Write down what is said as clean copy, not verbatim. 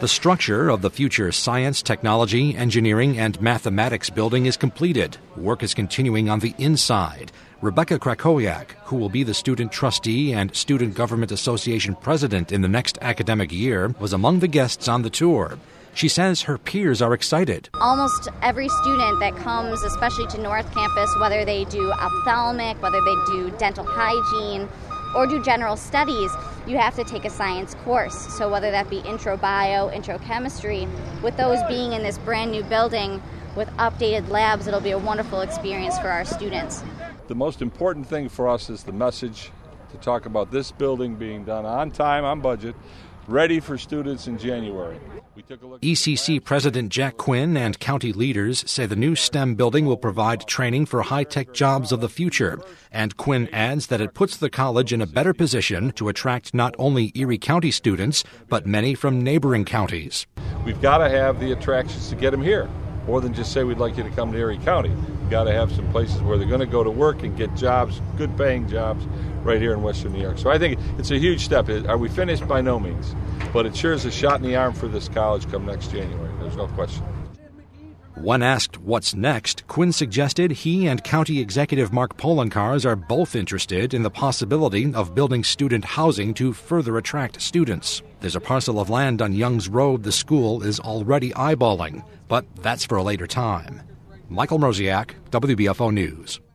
The structure of the future Science, Technology, Engineering, and Mathematics building is completed. Work is continuing on the inside. Rebecca Krakowiak, who will be the student trustee and Student Government Association president in the next academic year, was among the guests on the tour. She says her peers are excited. Almost every student that comes, especially to North Campus, whether they do ophthalmic, whether they do dental hygiene, or do general studies, you have to take a science course. So whether that be intro bio, intro chemistry, with those being in this brand new building with updated labs, it'll be a wonderful experience for our students. The most important thing for us is the message to talk about this building being done on time, on budget, ready for students in January. ECC President Jack Quinn and county leaders say the new STEM building will provide training for high-tech jobs of the future. And Quinn adds that it puts the college in a better position to attract not only Erie County students, but many from neighboring counties. We've got to have the attractions to get them here, more than just say we'd like you to come to Erie County. We've got to have some places where they're going to go to work and get jobs, good-paying jobs, right here in Western New York. So I think it's a huge step. Are we finished? By no means. But it sure is a shot in the arm for this college come next January. There's no question. When asked what's next, Quinn suggested he and County Executive Mark Poloncarz are both interested in the possibility of building student housing to further attract students. There's a parcel of land on Youngs Road the school is already eyeballing, but that's for a later time. Michael Mroziak, WBFO News.